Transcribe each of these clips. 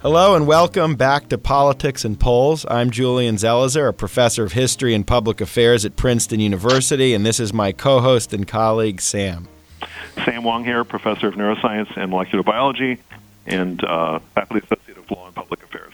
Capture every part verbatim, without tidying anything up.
Hello and welcome back to Politics and Polls. I'm Julian Zelizer, a professor of history and public affairs at Princeton University, and this is my co-host and colleague, Sam. Sam Wong here, professor of neuroscience and molecular biology, and uh, faculty associate of law and public affairs.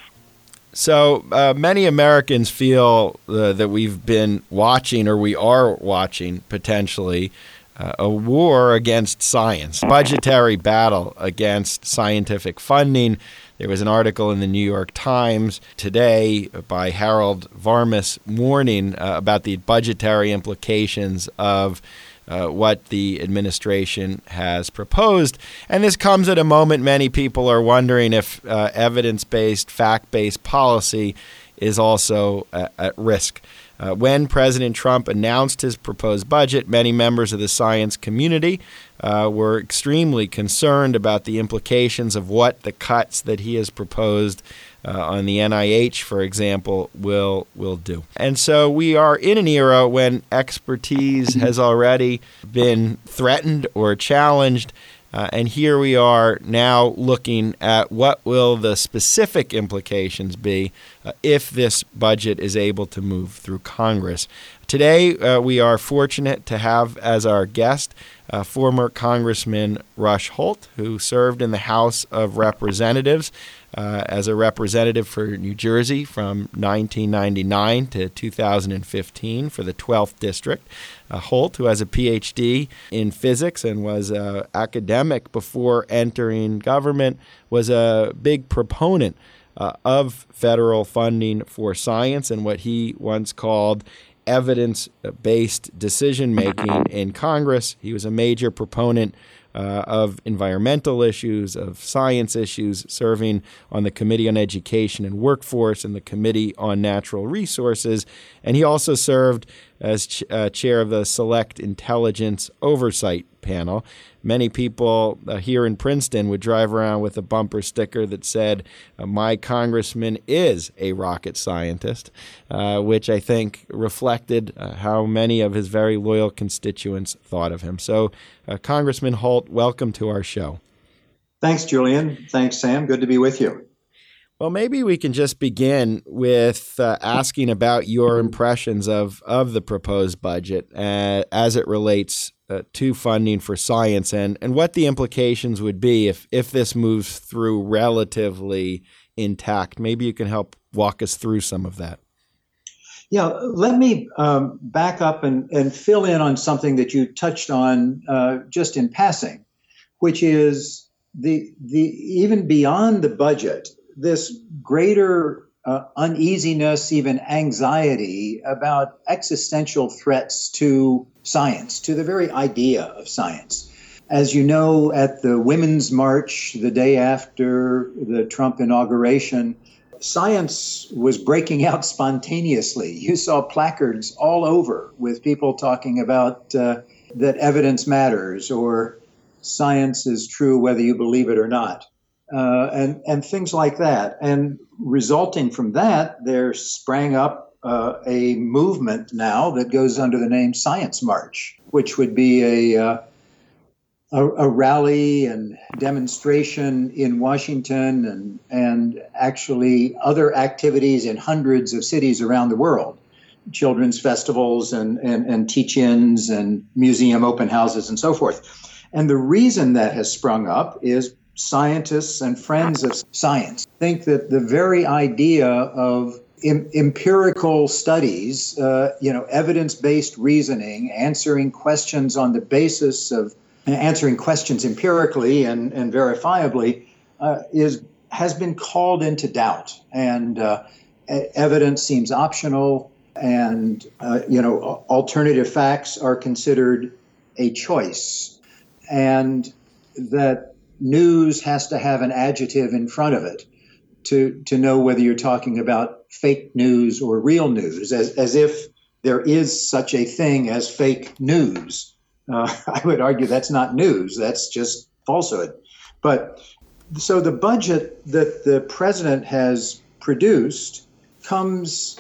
So uh, many Americans feel uh, that we've been watching, or we are watching, potentially, uh, a war against science, budgetary battle against scientific funding. There was an article in the New York Times today by Harold Varmus warning uh, about the budgetary implications of uh, what the administration has proposed. And this comes at a moment many people are wondering if uh, evidence-based, fact-based policy is also uh, at risk. Uh, when President Trump announced his proposed budget, many members of the science community uh, were extremely concerned about the implications of what the cuts that he has proposed uh, on the N I H, for example, will will do. And so we are in an era when expertise has already been threatened or challenged. Uh, and here we are now looking at what will the specific implications be uh, if this budget is able to move through Congress. Today, uh, we are fortunate to have as our guest uh, former Congressman Rush Holt, who served in the House of Representatives uh, as a representative for New Jersey from nineteen ninety-nine to two thousand fifteen for the twelfth District. Uh, Holt, who has a P H D in physics and was an academic before entering government, was a big proponent uh, of federal funding for science and what he once called evidence-based decision-making in Congress. He was a major proponent uh, of environmental issues, of science issues, serving on the Committee on Education and Workforce and the Committee on Natural Resources. And he also served as ch- uh, chair of the Select Intelligence Oversight Panel. Many people uh, here in Princeton would drive around with a bumper sticker that said, uh, my congressman is a rocket scientist, uh, which I think reflected uh, how many of his very loyal constituents thought of him. So, uh, Congressman Holt, welcome to our show. Thanks, Julian. Thanks, Sam. Good to be with you. Well, maybe we can just begin with uh, asking about your impressions of, of the proposed budget uh, as it relates uh, to funding for science and, and what the implications would be if, if this moves through relatively intact. Maybe you can help walk us through some of that. Yeah, let me um, back up and, and fill in on something that you touched on uh, just in passing, which is the the even beyond the budget, this greater uh, uneasiness, even anxiety about existential threats to science, to the very idea of science. As you know, at the Women's March, the day after the Trump inauguration, science was breaking out spontaneously. You saw placards all over with people talking about uh, that evidence matters or science is true whether you believe it or not. Uh, and, and things like that. And resulting from that, there sprang up uh, a movement now that goes under the name Science March, which would be a, uh, a, a rally and demonstration in Washington and, and actually other activities in hundreds of cities around the world, children's festivals and, and, and teach-ins and museum open houses and so forth. And the reason that has sprung up is scientists and friends of science think that the very idea of em- empirical studies, uh, you know, evidence-based reasoning, answering questions on the basis of answering questions empirically and, and verifiably, uh, is has been called into doubt, and uh, evidence seems optional, and uh, you know, alternative facts are considered a choice, and that news has to have an adjective in front of it to, to know whether you're talking about fake news or real news, as, as if there is such a thing as fake news. Uh, I would argue that's not news, that's just falsehood. But so the budget that the president has produced comes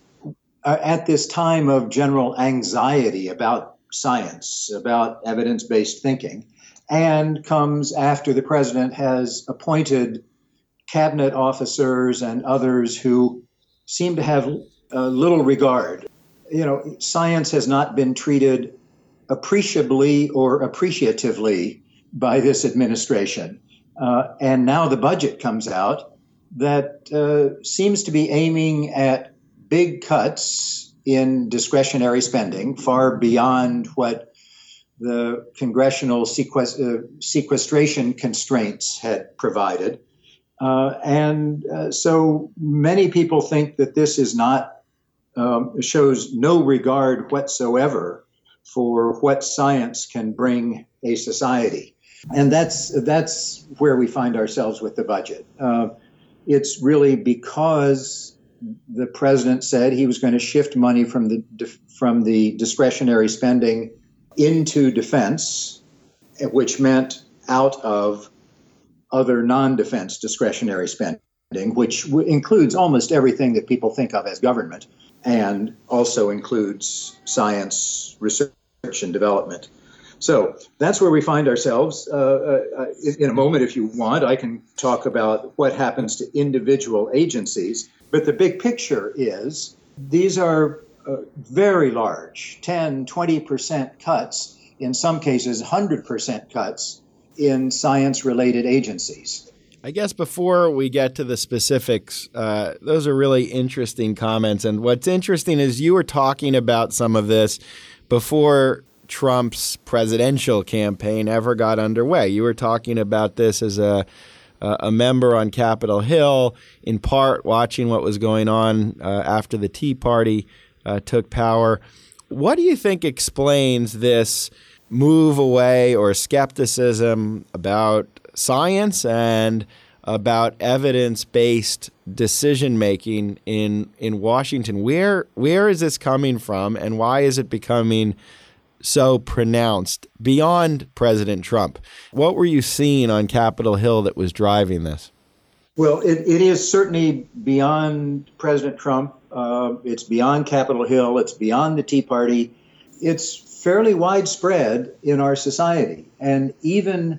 uh, at this time of general anxiety about science, about evidence-based thinking, and comes after the president has appointed cabinet officers and others who seem to have uh, little regard. You know, science has not been treated appreciably or appreciatively by this administration. Uh, and now the budget comes out that uh, seems to be aiming at big cuts in discretionary spending, far beyond what the congressional sequest- uh, sequestration constraints had provided. Uh, and uh, so many people think that this is not, um, shows no regard whatsoever for what science can bring a society. And that's, that's where we find ourselves with the budget. Uh, it's really because the president said he was going to shift money from the, from the discretionary spending into defense, which meant out of other non-defense discretionary spending, which w- includes almost everything that people think of as government, and also includes science, research, and development. So that's where we find ourselves. Uh, uh, in a moment, if you want, I can talk about what happens to individual agencies. But the big picture is these are uh, very large, ten, twenty percent cuts, in some cases one hundred percent cuts in science-related agencies. I guess before we get to the specifics, uh, those are really interesting comments. And what's interesting is you were talking about some of this before Trump's presidential campaign ever got underway. You were talking about this as a a member on Capitol Hill, in part watching what was going on uh, after the Tea Party uh, took power. What do you think explains this move away or skepticism about science and about evidence-based decision-making in in Washington? Where where is this coming from, and why is it becoming so pronounced beyond President Trump? What were you seeing on Capitol Hill that was driving this? Well, it, it is certainly beyond President Trump. Uh, it's beyond Capitol Hill. It's beyond the Tea Party. It's fairly widespread in our society. And even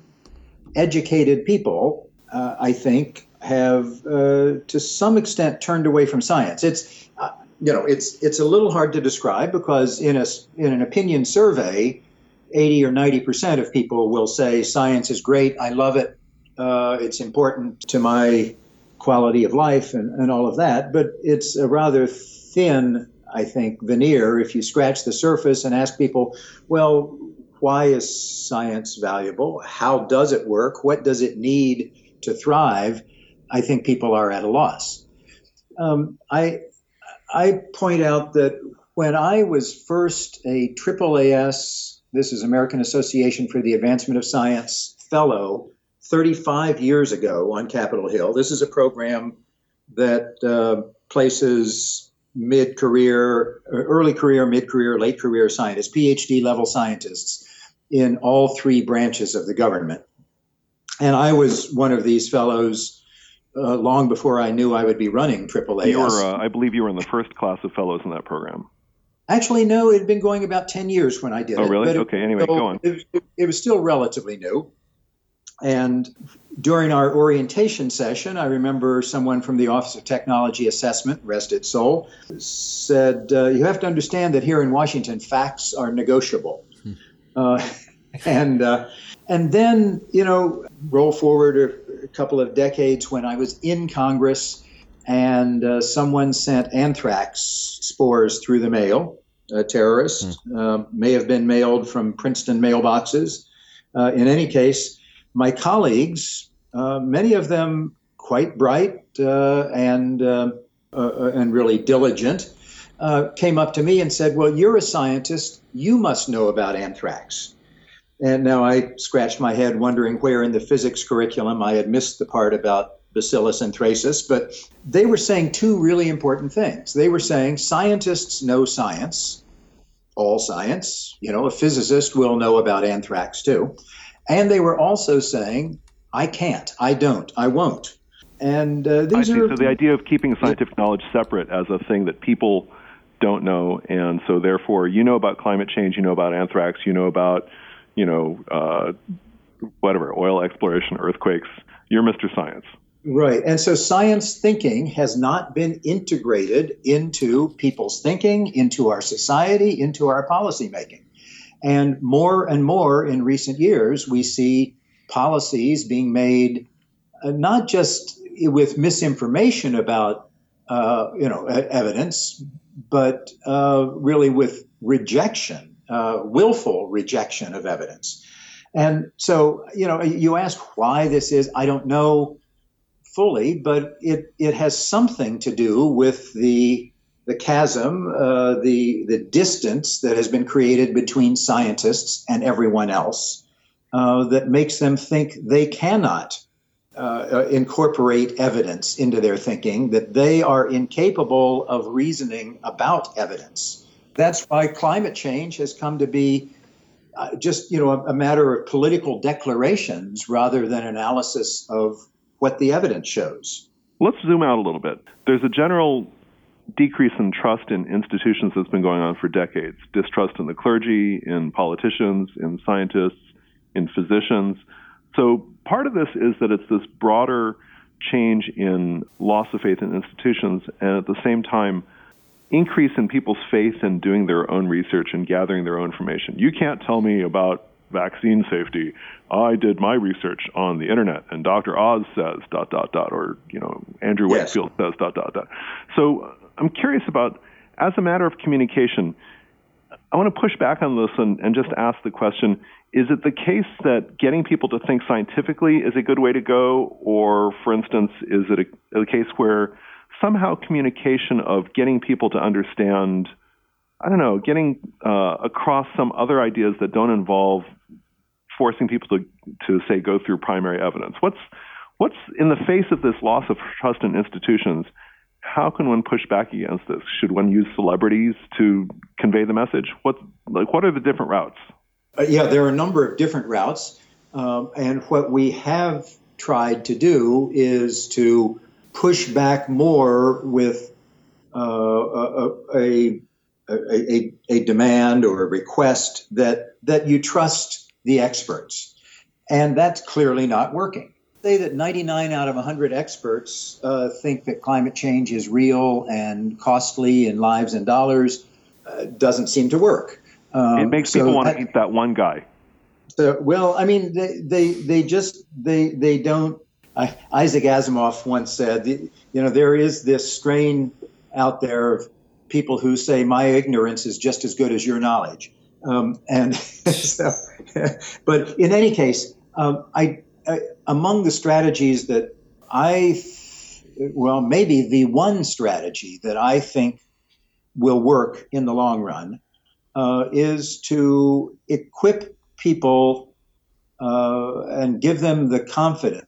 educated people, uh, I think, have uh, to some extent turned away from science. It's uh, You know, it's it's a little hard to describe because in a in an opinion survey, eighty or ninety percent of people will say science is great, I love it, uh, it's important to my quality of life and, and all of that. But it's a rather thin, I think, veneer if you scratch the surface and ask people, well, why is science valuable? How does it work? What does it need to thrive? I think people are at a loss. Um, I. I point out that when I was first a triple A S, this is American Association for the Advancement of Science fellow, thirty-five years ago on Capitol Hill. This is a program that uh, places mid-career, early career, mid-career, late career scientists, PhD level scientists in all three branches of the government. And I was one of these fellows Uh, long before I knew I would be running triple A S. You were, uh, I believe you were in the first class of fellows in that program. Actually, no, it had been going about ten years when I did oh, it. Oh, really? It, okay, anyway, still, go on. It, it, it was still relatively new. And during our orientation session, I remember someone from the Office of Technology Assessment, rest its soul, said, uh, you have to understand that here in Washington, facts are negotiable. Hmm. Uh, and uh, and then, you know, roll forward a, a couple of decades when I was in Congress and uh, someone sent anthrax spores through the mail. A terrorist hmm. uh, may have been mailed from Princeton mailboxes. Uh, in any case, my colleagues, uh, many of them quite bright uh, and uh, uh, and really diligent, uh, came up to me and said, well, you're a scientist. You must know about anthrax. And now I scratched my head wondering where in the physics curriculum I had missed the part about Bacillus anthracis. But they were saying two really important things. They were saying scientists know science, all science. You know, a physicist will know about anthrax too. And they were also saying, I can't, I don't, I won't. And uh, these I see. are... So the idea of keeping scientific knowledge separate as a thing that people don't know, and so therefore you know about climate change, you know about anthrax, you know about, you know, uh, whatever, oil exploration, earthquakes, you're Mister Science. Right. And so science thinking has not been integrated into people's thinking, into our society, into our policymaking. And more and more in recent years, we see policies being made uh, not just with misinformation about, uh, you know, e- evidence, but uh, really with rejection, uh, willful rejection of evidence. And so, you know, you ask why this is, I don't know fully, but it, it has something to do with the the chasm, uh, the the distance that has been created between scientists and everyone else, uh, that makes them think they cannot uh, incorporate evidence into their thinking, that they are incapable of reasoning about evidence. That's why climate change has come to be uh, just, you know, a, a matter of political declarations rather than analysis of what the evidence shows. Let's zoom out a little bit. There's a general decrease in trust in institutions that's been going on for decades. Distrust in the clergy, in politicians, in scientists, in physicians. So part of this is that it's this broader change in loss of faith in institutions, and at the same time, increase in people's faith in doing their own research and gathering their own information. You can't tell me about vaccine safety. I did my research on the internet, and Doctor Oz says dot dot dot, or you know Andrew Yes. Wakefield says dot dot dot. So uh, I'm curious about, as a matter of communication, I want to push back on this and, and just ask the question: is it the case that getting people to think scientifically is a good way to go, or, for instance, is it a, a case where somehow communication of getting people to understand, I don't know, getting uh, across some other ideas that don't involve forcing people to, to say, go through primary evidence? What's, what's in the face of this loss of trust in institutions, how can one push back against this? Should one use celebrities to convey the message? What, like, what are the different routes? Uh, yeah, there are a number of different routes. Um, and what we have tried to do is to push back more with uh, a, a, a, a demand or a request that, that you trust the experts. And that's clearly not working. Say that ninety-nine out of one hundred experts uh, think that climate change is real and costly in lives and dollars uh, doesn't seem to work. Um, it makes so people want that, to eat that one guy. So, well, I mean, they, they, they just, they, they don't, I, Isaac Asimov once said, you know, there is this strain out there of people who say my ignorance is just as good as your knowledge. Um, and so, but in any case, um, I, I, among the strategies that I, well, maybe the one strategy that I think will work in the long run uh, is to equip people uh, and give them the confidence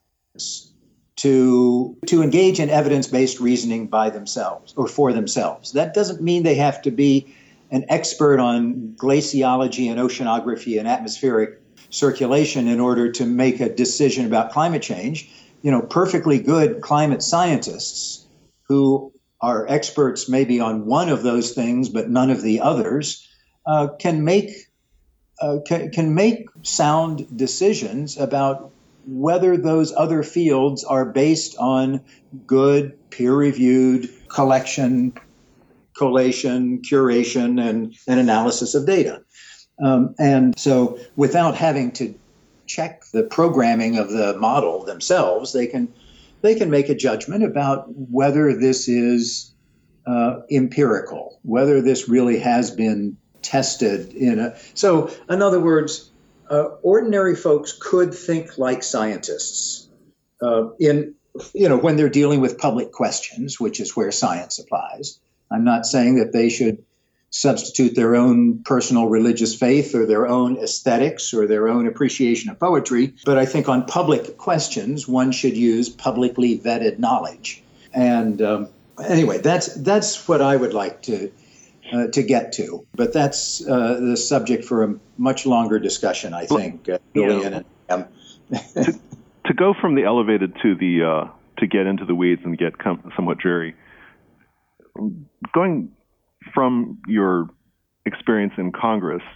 to to engage in evidence-based reasoning by themselves or for themselves. That doesn't mean they have to be an expert on glaciology and oceanography and atmospheric circulation in order to make a decision about climate change. You know, perfectly good climate scientists who are experts maybe on one of those things but none of the others uh, can make uh, can, can make sound decisions about whether those other fields are based on good, peer-reviewed collection, collation, curation, and, and analysis of data. Um, and so without having to check the programming of the model themselves, they can they can make a judgment about whether this is uh, empirical, whether this really has been tested in a... So, in other words, Uh, ordinary folks could think like scientists uh, in, you know, when they're dealing with public questions, which is where science applies. I'm not saying that they should substitute their own personal religious faith or their own aesthetics or their own appreciation of poetry, but I think on public questions, one should use publicly vetted knowledge. And um, anyway, that's that's what I would like to Uh, to get to, but that's uh, the subject for a much longer discussion, I think. Uh, Julian and um, to, to go from the elevated to the uh, to get into the weeds and get com- somewhat dreary. Going from your experience in Congress,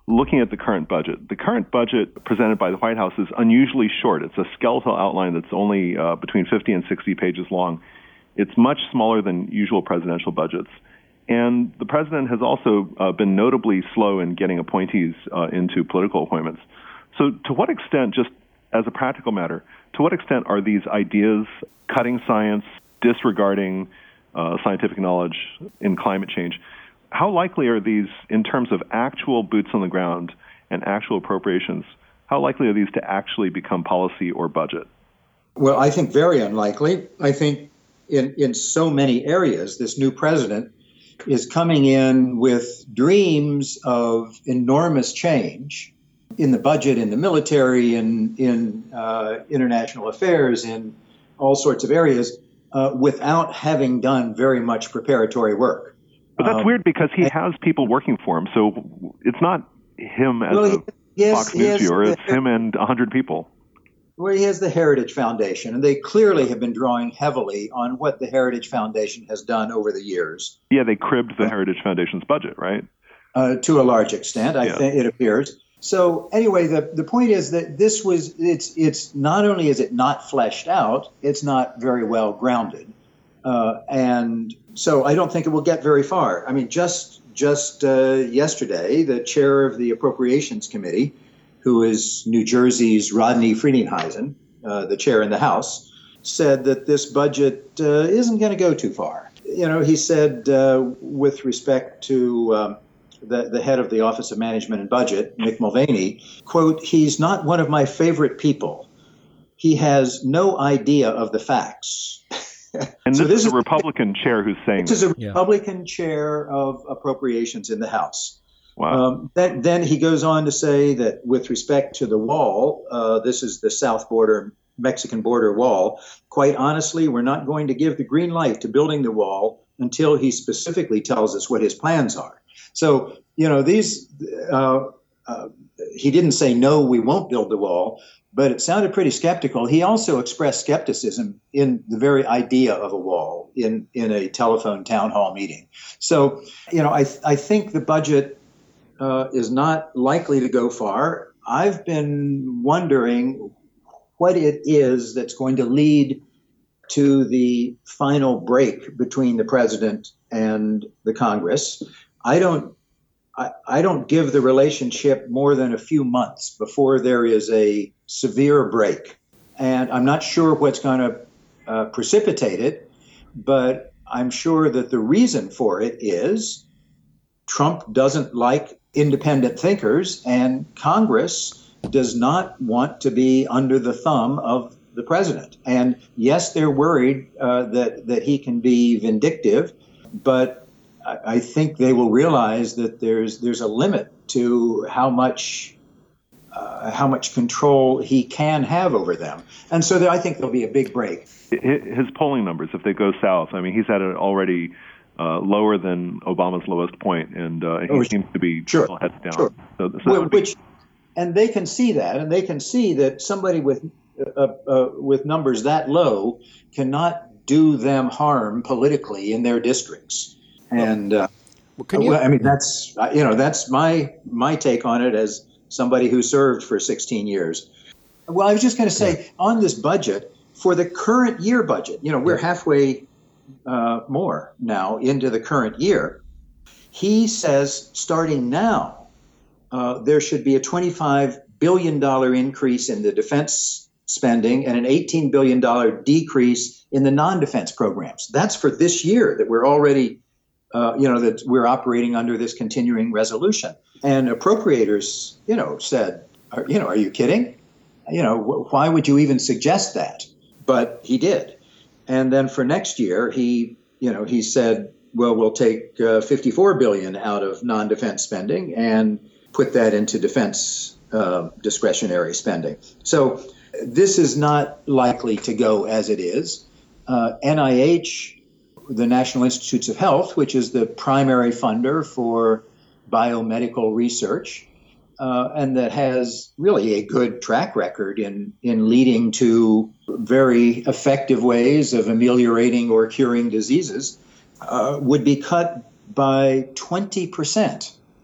looking at the current budget, the current budget presented by the White House is unusually short. It's a skeletal outline that's only uh, between fifty and sixty pages long. It's much smaller than usual presidential budgets. And the president has also uh, been notably slow in getting appointees uh, into political appointments. So to what extent, just as a practical matter, to what extent are these ideas cutting science, disregarding uh, scientific knowledge in climate change, how likely are these, in terms of actual boots on the ground and actual appropriations, how likely are these to actually become policy or budget? Well, I think very unlikely. I think in, in so many areas, this new president is coming in with dreams of enormous change in the budget, in the military, in, in uh, international affairs, in all sorts of areas, uh, without having done very much preparatory work. But that's um, weird because he has people working for him, so it's not him as well, a has, Fox News viewer, it's him and one hundred people. Well, he has the Heritage Foundation, and they clearly have been drawing heavily on what the Heritage Foundation has done over the years. Yeah, they cribbed the Heritage Foundation's budget, right? Uh, to a large extent, I yeah. think it appears. So anyway, the, the point is that this was, it's, it's not only is it not fleshed out, it's not very well grounded. Uh, and so I don't think it will get very far. I mean, just, just uh, yesterday, the chair of the Appropriations Committee, who is New Jersey's Rodney Friedenheisen, uh, the chair in the House, said that this budget uh, isn't going to go too far. You know, he said uh, with respect to um, the, the head of the Office of Management and Budget, Mick Mulvaney, quote, "He's not one of my favorite people. He has no idea of the facts." And so this, this is a Republican chair who's saying this. This is a Republican yeah. chair of appropriations in the House. Wow. Um, then, then he goes on to say that with respect to the wall, uh, this is the south border, Mexican border wall. Quite honestly, we're not going to give the green light to building the wall until he specifically tells us what his plans are. So, you know, these, uh, uh, he didn't say, no, we won't build the wall, but it sounded pretty skeptical. He also expressed skepticism in the very idea of a wall in, in a telephone town hall meeting. So, you know, I, I think the budget Uh, is not likely to go far. I've been wondering what it is that's going to lead to the final break between the president and the Congress. I don't, I, I don't give the relationship more than a few months before there is a severe break. And I'm not sure what's going to uh, precipitate it, but I'm sure that the reason for it is Trump doesn't like independent thinkers, and Congress does not want to be under the thumb of the president. And yes, they're worried uh, that, that he can be vindictive, but I, I think they will realize that there's there's a limit to how much uh, how much control he can have over them. And so there, I think there'll be a big break. His polling numbers, if they go south, I mean, he's had it already Uh, lower than Obama's lowest point, and uh, he oh, seems to be sure, heads down. Sure. So, so well, which, and they can see that, and they can see that somebody with uh, uh, with numbers that low cannot do them harm politically in their districts. And uh, well, can you, I mean, that's you know that's my my take on it as somebody who served for sixteen years. Well, I was just going to say yeah. on this budget for the current year budget, you know, we're halfway. Uh, more now into the current year. He says starting now, uh, there should be a twenty-five billion dollars increase in the defense spending and an eighteen billion dollars decrease in the non-defense programs. That's for this year that we're already, uh, you know, that we're operating under this continuing resolution. And appropriators, you know, said, are, you know, are you kidding? You know, wh- why would you even suggest that? But he did. And then for next year, he, you know, he said, well, we'll take uh, fifty-four billion dollars out of non-defense spending and put that into defense uh, discretionary spending. So this is not likely to go as it is. Uh, N I H, the National Institutes of Health, which is the primary funder for biomedical research, Uh, and that has really a good track record in, in leading to very effective ways of ameliorating or curing diseases, uh, would be cut by twenty percent.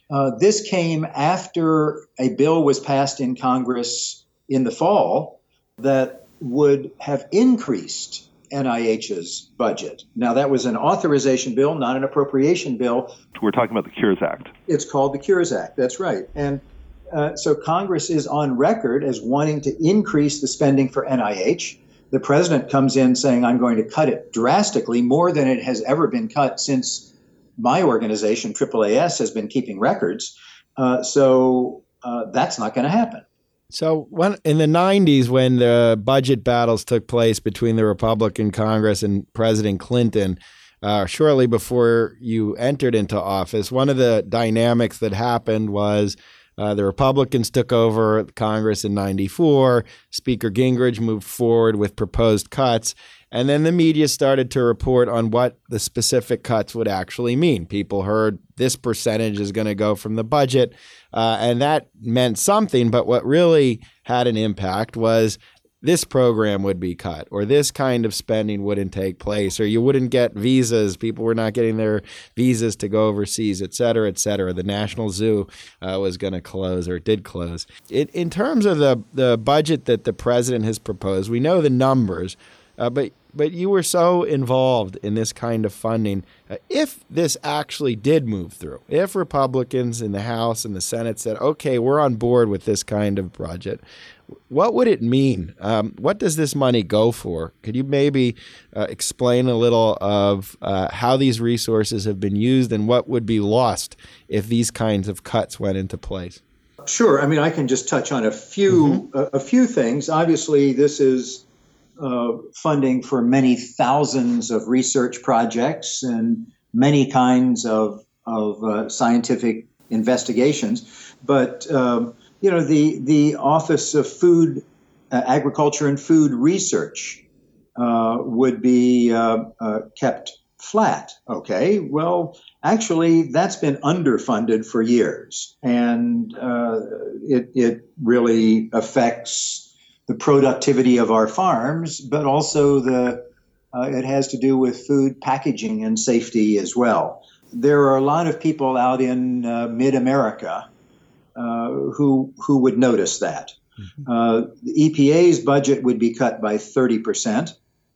Uh, this came after a bill was passed in Congress in the fall that would have increased N I H's budget. Now, that was an authorization bill, not an appropriation bill. We're talking about the Cures Act. It's called the Cures Act. That's right. And uh, so Congress is on record as wanting to increase the spending for N I H. The president comes in saying, I'm going to cut it drastically, more than it has ever been cut since my organization, triple A S, has been keeping records. Uh, so uh, that's not going to happen. So when in the nineties, when the budget battles took place between the Republican Congress and President Clinton, uh, shortly before you entered into office, one of the dynamics that happened was uh, the Republicans took over Congress in ninety-four. Speaker Gingrich moved forward with proposed cuts. And then the media started to report on what the specific cuts would actually mean. People heard this percentage is going to go from the budget, uh, and that meant something. But what really had an impact was this program would be cut, or this kind of spending wouldn't take place, or you wouldn't get visas. People were not getting their visas to go overseas, et cetera, et cetera. The National Zoo uh, was going to close, or did close. It, in terms of the, the budget that the president has proposed, we know the numbers, uh, but But you were so involved in this kind of funding. Uh, if this actually did move through, if Republicans in the House and the Senate said, okay, we're on board with this kind of budget, what would it mean? Um, what does this money go for? Could you maybe uh, explain a little of uh, how these resources have been used and what would be lost if these kinds of cuts went into place? Sure. I mean, I can just touch on a few, mm-hmm. a, a few things. Obviously, this is Uh, funding for many thousands of research projects and many kinds of, of uh, scientific investigations. But, um, you know, the, the Office of Food, uh, Agriculture and Food Research uh, would be uh, uh, kept flat. Okay, well, actually, that's been underfunded for years. And uh, it, it really affects the productivity of our farms, but also the uh, it has to do with food packaging and safety as well. There are a lot of people out in uh, mid-America uh, who who would notice that. Mm-hmm. Uh, the E P A's budget would be cut by thirty percent,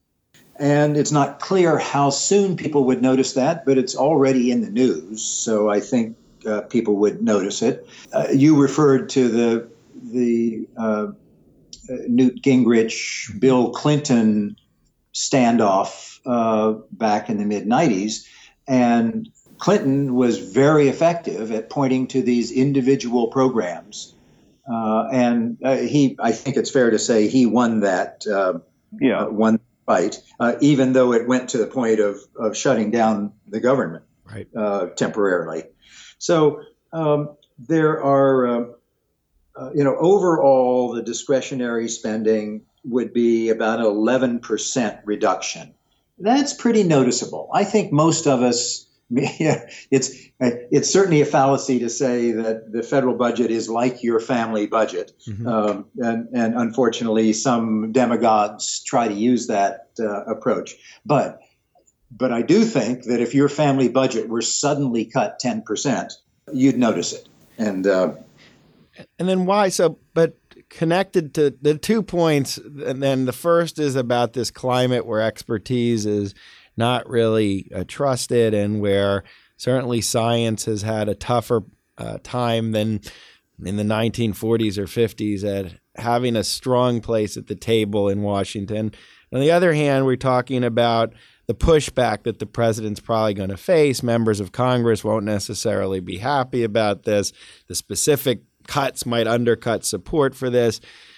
and it's not clear how soon people would notice that, but it's already in the news, so I think uh, people would notice it. Uh, you referred to the the uh, Newt Gingrich, Bill Clinton standoff uh, back in the mid nineties. And Clinton was very effective at pointing to these individual programs. Uh, and uh, he, I think it's fair to say he won that uh, yeah. uh, one fight, uh, even though it went to the point of, of shutting down the government right. uh, temporarily. So um, there are... Uh, Uh, you know, overall, the discretionary spending would be about an eleven percent reduction. That's pretty noticeable. I think most of us, yeah, it's it's certainly a fallacy to say that the federal budget is like your family budget. Mm-hmm. Um, and, and unfortunately, some demagogues try to use that uh, approach. But but I do think that if your family budget were suddenly cut ten percent, you'd notice it. And uh, And then why? So, but connected to the two points, and then the first is about this climate where expertise is not really uh, trusted, and where certainly science has had a tougher uh, time than in the nineteen forties or fifties at having a strong place at the table in Washington. On the other hand, we're talking about the pushback that the president's probably going to face. Members of Congress won't necessarily be happy about this. The specific cuts might undercut support for this.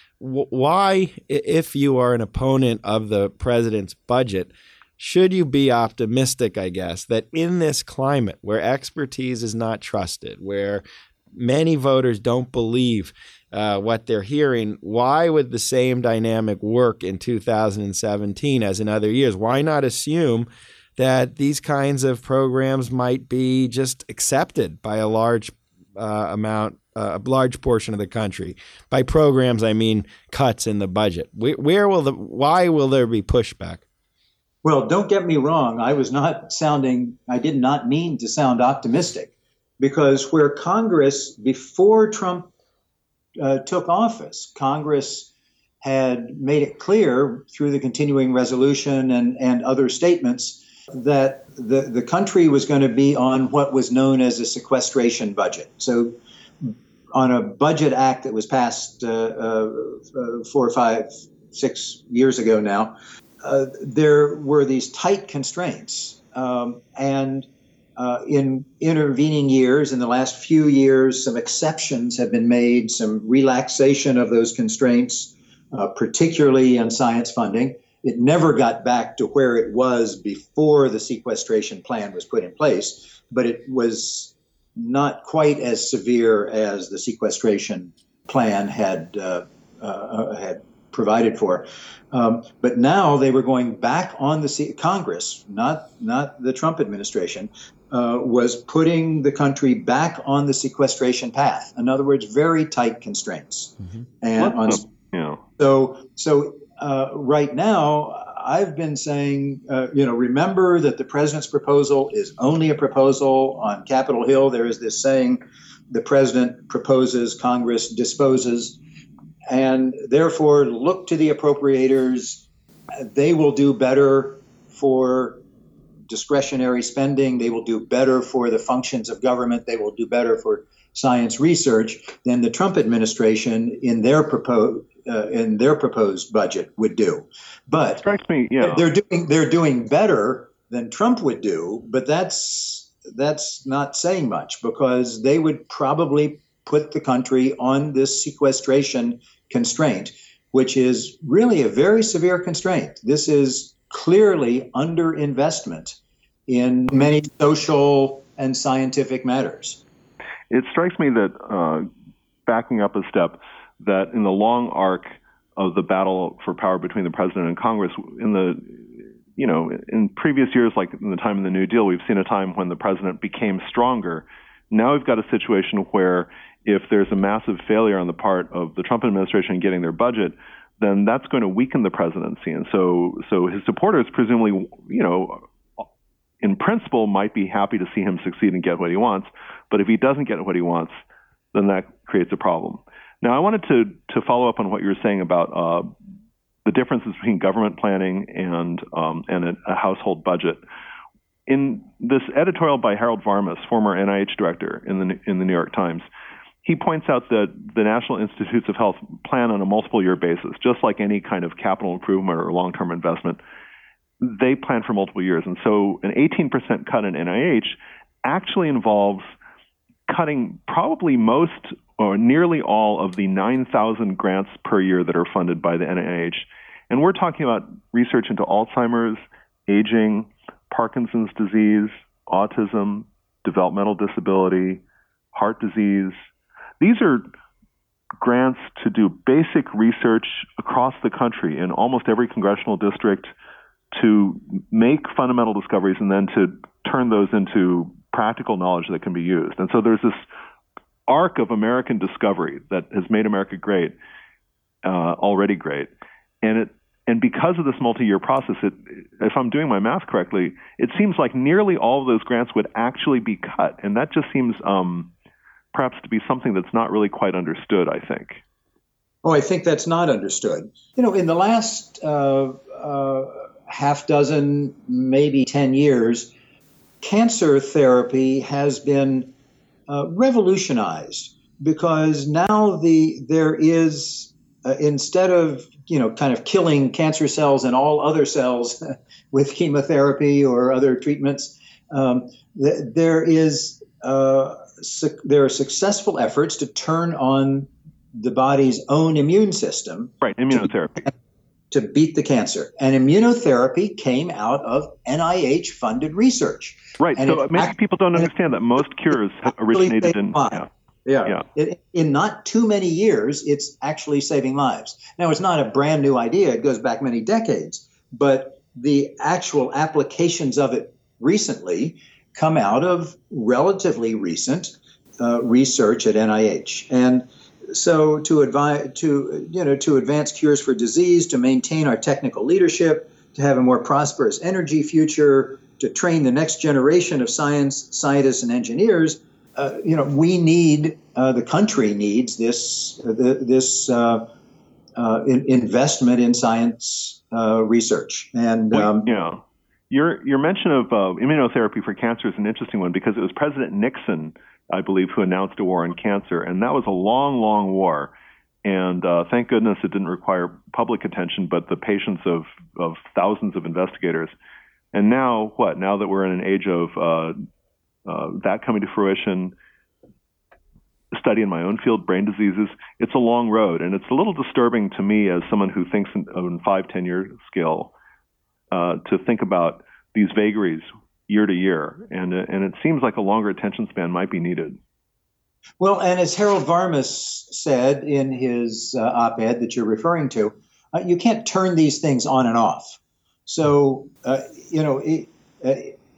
Why, if you are an opponent of the president's budget, should you be optimistic, I guess, that in this climate where expertise is not trusted, where many voters don't believe uh, what they're hearing, why would the same dynamic work in two thousand seventeen as in other years? Why not assume that these kinds of programs might be just accepted by a large uh, amount a large portion of the country? By programs, I mean cuts in the budget. Where will the, why will there be pushback? Well, don't get me wrong. I was not sounding, I did not mean to sound optimistic. because where Congress, before Trump uh, took office, Congress had made it clear through the continuing resolution and, and other statements that the, the country was going to be on what was known as a sequestration budget. So on a budget act that was passed uh, uh, four or five, six years ago now, uh, there were these tight constraints. Um, and uh, in intervening years, in the last few years, some exceptions have been made, some relaxation of those constraints, uh, particularly in science funding. It never got back to where it was before the sequestration plan was put in place, but it was not quite as severe as the sequestration plan had uh, uh, had provided for. Um, but now they were going back on the Congress, not not the Trump administration, uh, was putting the country back on the sequestration path. In other words, very tight constraints. Mm-hmm. And on, the, yeah. so so. Uh, right now, I've been saying, uh, you know, remember that the president's proposal is only a proposal. On Capitol Hill, there is this saying, the president proposes, Congress disposes, and therefore look to the appropriators. They will do better for discretionary spending. They will do better for the functions of government. They will do better for science research than the Trump administration in their proposed Uh, in their proposed budget would do. But strikes me, yeah. they're doing they're doing better than Trump would do, but that's that's not saying much, because they would probably put the country on this sequestration constraint, which is really a very severe constraint. This is clearly underinvestment in many social and scientific matters. It strikes me that, uh, backing up a step, that in the long arc of the battle for power between the president and Congress, in the, you know, in previous years, like in the time of the New Deal, we've seen a time when the president became stronger. Now we've got a situation where if there's a massive failure on the part of the Trump administration in getting their budget, then that's going to weaken the presidency. And so, so his supporters presumably, you know, in principle might be happy to see him succeed and get what he wants. But if he doesn't get what he wants, then that creates a problem. Now, I wanted to to follow up on what you were saying about uh, the differences between government planning and um, and a, a household budget. In this editorial by Harold Varmus, former N I H director in the in the New York Times, he points out that the National Institutes of Health plan on a multiple year basis, just like any kind of capital improvement or long-term investment. They plan for multiple years, and so an eighteen percent cut in N I H actually involves cutting probably most or nearly all of the nine thousand grants per year that are funded by the N I H. And we're talking about research into Alzheimer's, aging, Parkinson's disease, autism, developmental disability, heart disease. These are grants to do basic research across the country in almost every congressional district to make fundamental discoveries and then to turn those into practical knowledge that can be used. And so there's this arc of American discovery that has made America great, uh, already great. And it, and because of this multi-year process, it, if I'm doing my math correctly, it seems like nearly all of those grants would actually be cut. And that just seems um, perhaps to be something that's not really quite understood, I think. Oh, I think that's not understood. You know, in the last uh, uh, half dozen, maybe ten years, cancer therapy has been uh, revolutionized, because now the there is uh, instead of you know kind of killing cancer cells and all other cells with chemotherapy or other treatments, um, th- there is uh, su- there are successful efforts to turn on the body's own immune system. Right, immunotherapy. To, to beat the cancer. And immunotherapy came out of N I H-funded research. Right, and so maybe people don't understand that most cures originated in... Yeah, yeah. yeah. It, in not too many years, it's actually saving lives. Now, it's not a brand new idea. It goes back many decades. But the actual applications of it recently come out of relatively recent uh, research at N I H. And so to advise, to you know, to advance cures for disease, to maintain our technical leadership, to have a more prosperous energy future, to train the next generation of science scientists and engineers, uh, you know, we need, uh, the country needs this, uh, this uh, uh, in, investment in science uh, research. And um, well, yeah, your your mention of uh, immunotherapy for cancer is an interesting one because it was President Nixon, I believe, who announced a war on cancer, and that was a long, long war. And uh, thank goodness it didn't require public attention, but the patience of, of thousands of investigators. And now, what? Now that we're in an age of uh, uh, that coming to fruition, study in my own field, brain diseases, it's a long road. And it's a little disturbing to me as someone who thinks in, in five, ten-year scale uh, to think about these vagaries year to year. And, uh, and it seems like a longer attention span might be needed. Well, and as Harold Varmus said in his uh, op-ed that you're referring to, uh, you can't turn these things on and off. So, uh, you know, it, uh,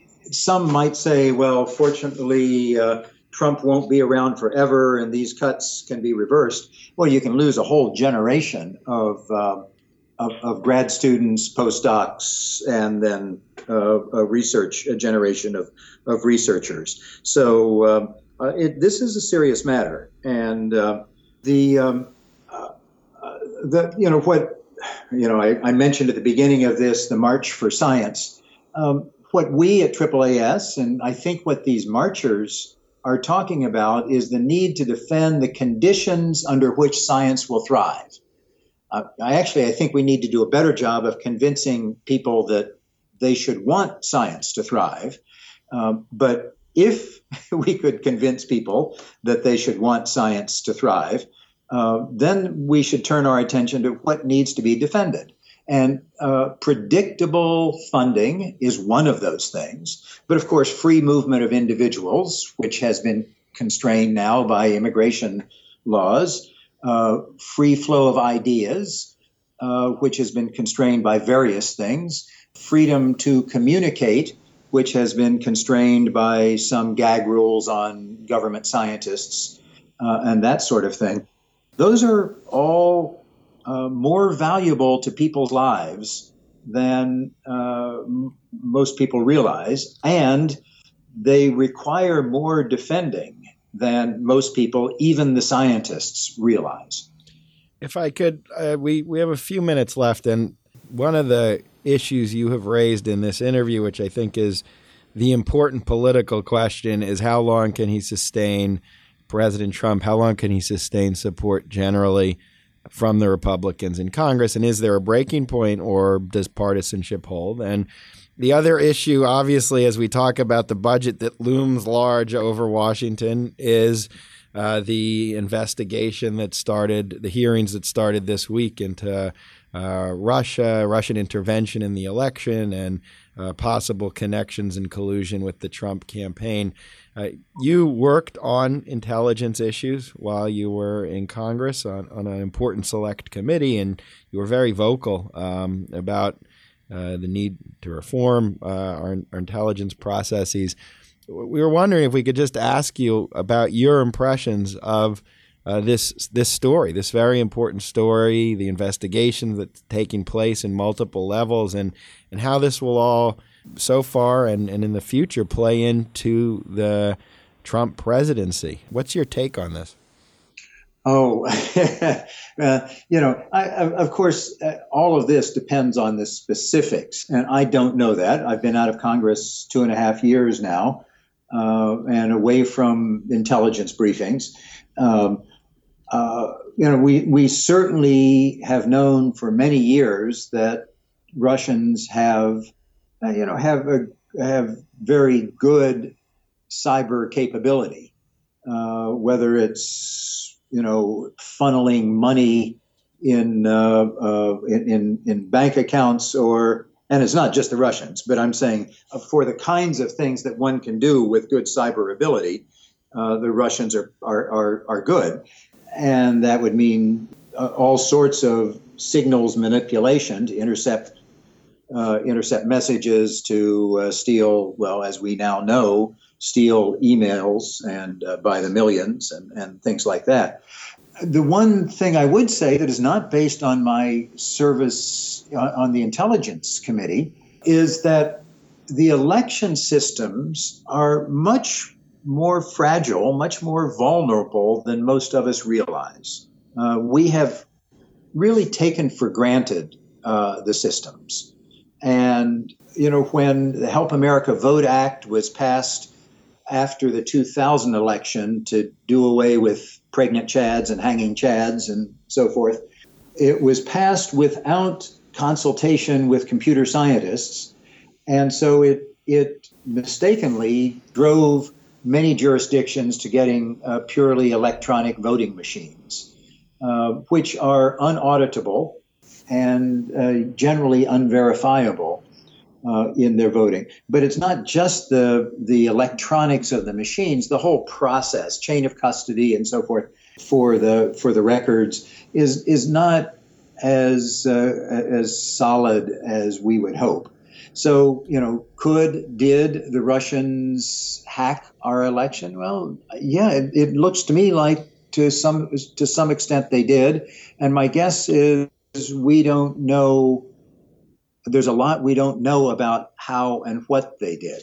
some might say, well, fortunately, uh, Trump won't be around forever and these cuts can be reversed. Well, you can lose a whole generation of, uh, of, of grad students, postdocs, and then uh, a research, a generation of, of researchers. So, um, Uh, it, this is a serious matter, and uh, the um, uh, uh, the you know what you know I, I mentioned at the beginning of this the March for Science. Um, what we at A A A S and I think what these marchers are talking about is the need to defend the conditions under which science will thrive. Uh, I actually I think we need to do a better job of convincing people that they should want science to thrive, um, but if we could convince people that they should want science to thrive, uh, then we should turn our attention to what needs to be defended. And uh, predictable funding is one of those things. But of course, free movement of individuals, which has been constrained now by immigration laws, uh, free flow of ideas, uh, which has been constrained by various things, freedom to communicate, which has been constrained by some gag rules on government scientists uh, and that sort of thing. Those are all uh, more valuable to people's lives than uh, m- most people realize, and they require more defending than most people, even the scientists, realize. If I could, uh, we, we have a few minutes left, and one of the issues you have raised in this interview, which I think is the important political question, is how long can he sustain President Trump? How long can he sustain support generally from the Republicans in Congress? And is there a breaking point, or does partisanship hold? And the other issue, obviously, as we talk about the budget that looms large over Washington, is uh, the investigation that started, the hearings that started this week into Uh, Russia, Russian intervention in the election, and uh, possible connections and collusion with the Trump campaign. Uh, you worked on intelligence issues while you were in Congress on, on an important select committee, and you were very vocal um, about uh, the need to reform uh, our, our intelligence processes. We were wondering if we could just ask you about your impressions of Uh, this this story, this very important story, the investigation that's taking place in multiple levels, and, and how this will all, so far and, and in the future, play into the Trump presidency. What's your take on this? Oh, uh, you know, I, of course, uh, all of this depends on the specifics, and I don't know that. I've been out of Congress two and a half years now uh, and away from intelligence briefings. Um, Uh, you know, we, we certainly have known for many years that Russians have, uh, you know, have a, have very good cyber capability, uh, whether it's, you know, funneling money in, uh, uh, in, in bank accounts, or, and it's not just the Russians, but I'm saying uh, for the kinds of things that one can do with good cyber ability, uh, the Russians are, are, are, are good. And that would mean uh, all sorts of signals manipulation to intercept uh, intercept messages, to uh, steal, well, as we now know, steal emails and uh, by the millions and, and things like that. The one thing I would say that is not based on my service on, on the Intelligence Committee is that the election systems are much more fragile, much more vulnerable than most of us realize. Uh, we have really taken for granted uh, the systems. And, you know, when the Help America Vote Act was passed after the two thousand election to do away with pregnant Chads and hanging Chads and so forth, it was passed without consultation with computer scientists. And so it, it mistakenly drove many jurisdictions to getting uh, purely electronic voting machines, uh, which are unauditable and uh, generally unverifiable uh, in their voting. But it's not just the the electronics of the machines. The whole process, chain of custody and so forth for the for the records is is not as uh, as solid as we would hope. So, you know, could, did the Russians hack our election? Well, yeah, it, it looks to me like to some to some extent they did. And my guess is we don't know, there's a lot we don't know about how and what they did.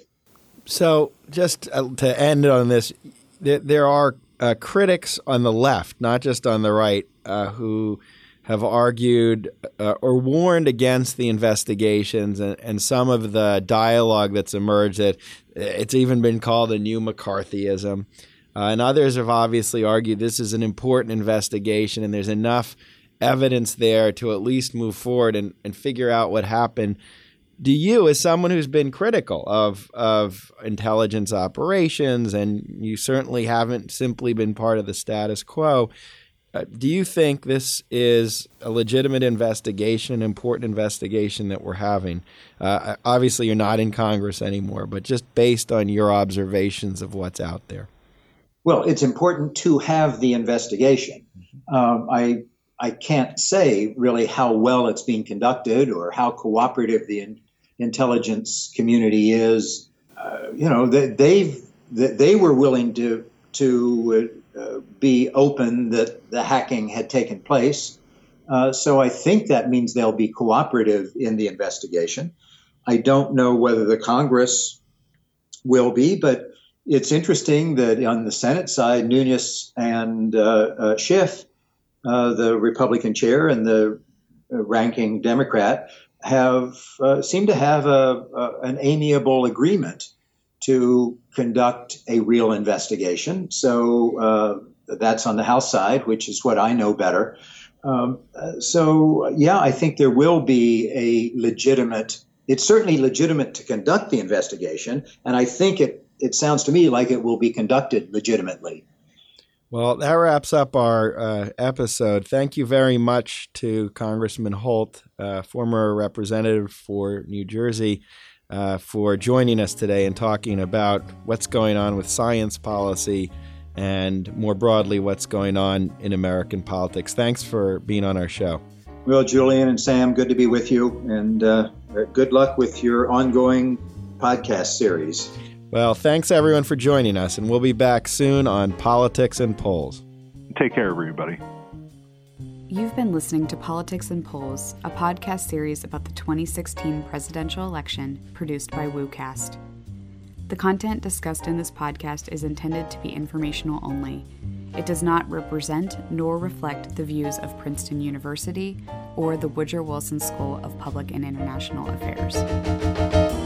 So just uh, to end on this, there, there are uh, critics on the left, not just on the right, uh, who have argued uh, or warned against the investigations and, and some of the dialogue that's emerged. That it's even been called a new McCarthyism. Uh, and others have obviously argued this is an important investigation and there's enough evidence there to at least move forward and, and figure out what happened. Do you, as someone who's been critical of of intelligence operations, and you certainly haven't simply been part of the status quo, Uh, do you think this is a legitimate investigation, an important investigation that we're having? Uh, obviously, you're not in Congress anymore, but just based on your observations of what's out there. Well, it's important to have the investigation. Um, I I can't say really how well it's being conducted or how cooperative the in, intelligence community is. Uh, you know, they, they've they were willing to to. Uh, Uh, be open that the hacking had taken place. Uh, so I think that means they'll be cooperative in the investigation. I don't know whether the Congress will be, but it's interesting that on the Senate side, Nunes and uh, uh, Schiff, uh, the Republican chair and the uh, ranking Democrat, have uh, seem to have a, a, an amiable agreement to conduct a real investigation. So uh, that's on the House side, which is what I know better. Um, so, yeah, I think there will be a legitimate, it's certainly legitimate to conduct the investigation, and I think it, it sounds to me like it will be conducted legitimately. Well, that wraps up our uh, episode. Thank you very much to Congressman Holt, uh, former representative for New Jersey, Uh, for joining us today and talking about what's going on with science policy and more broadly what's going on in American politics. Thanks for being on our show. Well, Julian and Sam, good to be with you, and uh, good luck with your ongoing podcast series. Well, thanks everyone for joining us, and we'll be back soon on Politics and Polls. Take care, everybody. You've been listening to Politics and Polls, a podcast series about the twenty sixteen presidential election produced by WooCast. The content discussed in this podcast is intended to be informational only. It does not represent nor reflect the views of Princeton University or the Woodrow Wilson School of Public and International Affairs.